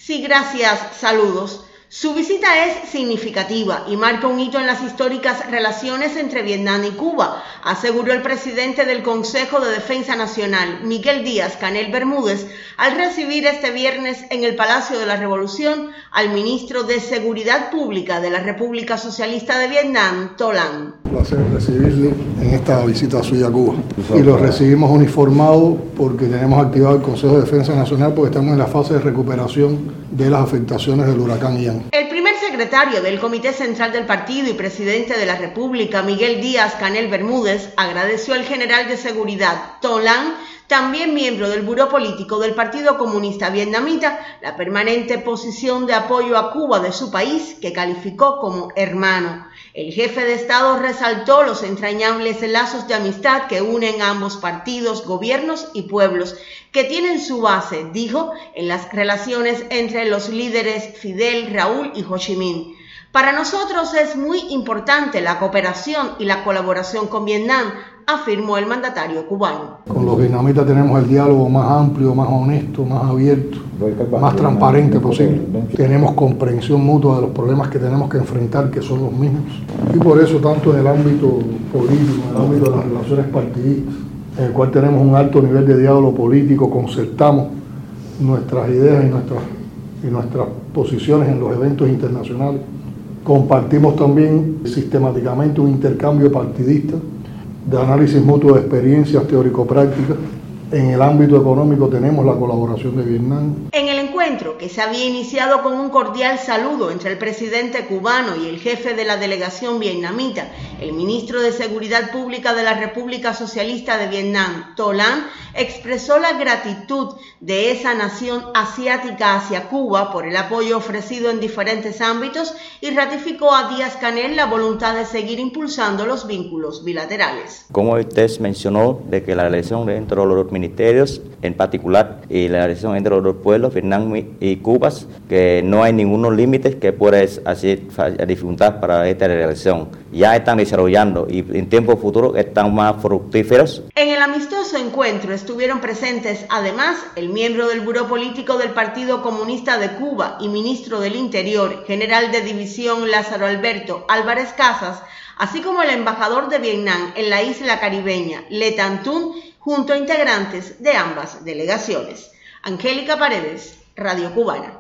Sí, gracias, saludos. Su visita es significativa y marca un hito en las históricas relaciones entre Vietnam y Cuba, aseguró el presidente del Consejo de Defensa Nacional, Miguel Díaz-Canel Bermúdez, al recibir este viernes en el Palacio de la Revolución al ministro de Seguridad Pública de la República Socialista de Vietnam, To Lan. Un placer recibirle en esta visita suya a Cuba. Y lo recibimos uniformado porque tenemos activado el Consejo de Defensa Nacional porque estamos en la fase de recuperación de las afectaciones del huracán Ian. El primer secretario del Comité Central del Partido y presidente de la República, Miguel Díaz-Canel Bermúdez, agradeció al general de seguridad, To Lan, también miembro del Buró Político del Partido Comunista Vietnamita, la permanente posición de apoyo a Cuba de su país, que calificó como hermano. El jefe de Estado resaltó los entrañables lazos de amistad que unen a ambos partidos, gobiernos y pueblos, que tienen su base, dijo, en las relaciones entre los líderes Fidel, Raúl y Ho Chi Minh. Para nosotros es muy importante la cooperación y la colaboración con Vietnam, afirmó el mandatario cubano. Con los vietnamitas tenemos el diálogo más amplio, más honesto, más abierto, más transparente posible. Tenemos comprensión mutua de los problemas que tenemos que enfrentar, que son los mismos. Y por eso, tanto en el ámbito político, en el ámbito de las relaciones partidistas, en el cual tenemos un alto nivel de diálogo político, concertamos nuestras ideas y nuestras posiciones en los eventos internacionales. Compartimos también sistemáticamente un intercambio partidista de análisis mutuo de experiencias teórico-prácticas. En el ámbito económico tenemos la colaboración de Vietnam. En el encuentro, que se había iniciado con un cordial saludo entre el presidente cubano y el jefe de la delegación vietnamita, el ministro de Seguridad Pública de la República Socialista de Vietnam, To Lan, expresó la gratitud de esa nación asiática hacia Cuba por el apoyo ofrecido en diferentes ámbitos y ratificó a Díaz-Canel la voluntad de seguir impulsando los vínculos bilaterales. Como usted mencionó, de que la relación entre los ministerios, en particular, y la relación entre los dos pueblos, Vietnam y Cuba, que no hay ningunos límites que pueda hacer dificultad para esta relación. Ya están desarrollando y en tiempos futuros están más fructíferos. En el amistoso encuentro estuvieron presentes además el miembro del Buró Político del Partido Comunista de Cuba y ministro del Interior, general de división Lázaro Alberto Álvarez Casas, así como el embajador de Vietnam en la isla caribeña, Le Tan Thuong, junto a integrantes de ambas delegaciones. Angélica Paredes, Radio Cubana.